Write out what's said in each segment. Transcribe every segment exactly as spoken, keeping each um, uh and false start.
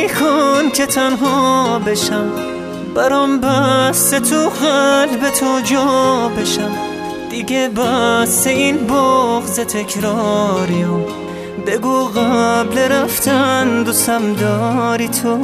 خداحافظی کن که تنها بشم، برام بسته تو قلب تو جا بشم. دیگه بس این بغض تکراریم، بگو قبل رفتن دوستم داری تو.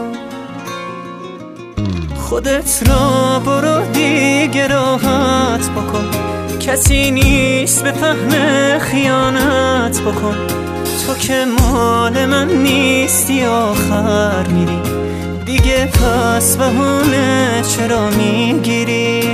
خودت را برو دیگه راحت بکن، کسی نیست به فهم خیانت بکن. تو که مال من نیستی آخر میری، دیگه پس بهونه چرا میگیری؟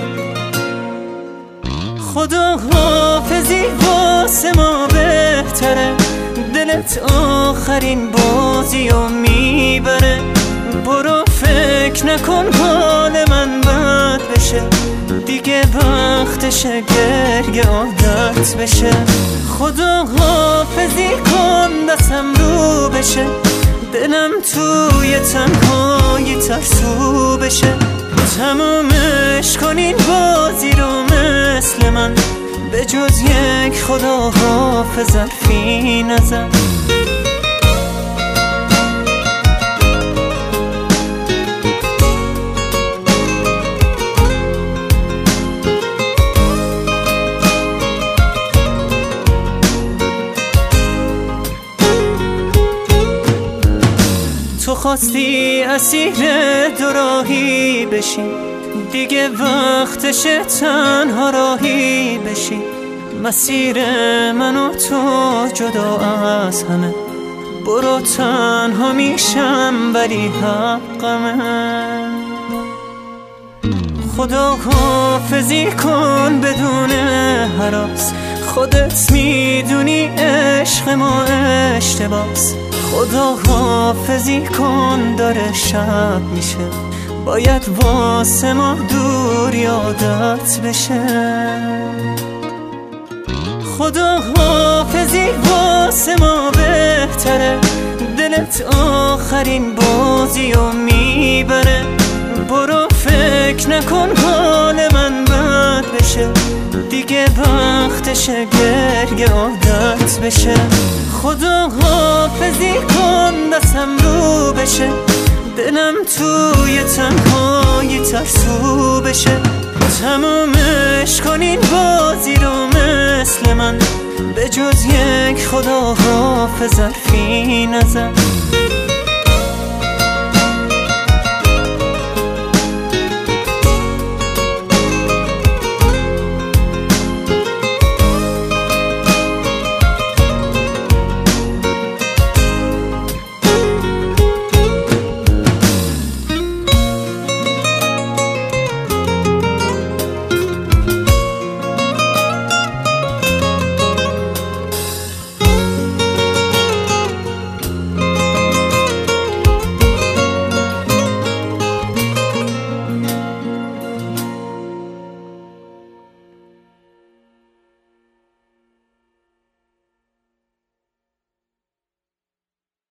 خدا حافظی واسه ما بهتره، دلت آخرین بازیو میبره. برو فکر نکن حال من بد بشه، دیگه وقتشه گریه عادت بشه. خدا حافظی کن دستم رو بشه، دلم توی تنهایی ترسو بشه. تمومش کن این بازی رو مثل من، به جز یک خدا حافظ حرفی نزن. تو خواستی اسیر دوراهی بشی، دیگه وقتشه تنها راهی بشی. مسیر من و تو جدا از همه، برو تنها میشم ولی حقمه. خدا حافظی کن بدون هراس، خودت میدونی عشق ما اشتباس. خدا حافظی کن داره شب میشه، باید واسه ما دور یادت بشه. خدا حافظی واسه ما بهتره، دلت آخرین بازیو میبره. برو فکر نکن حال من بد بشه، دیگه وقتشه گریه عادت بشه. خدا حافظی کن دستم رو بشه، دلم توی تنهایی ترسو بشه. تمومش کن این بازی رو مثل من، به جز یک خدا حافظ حرفی نزن.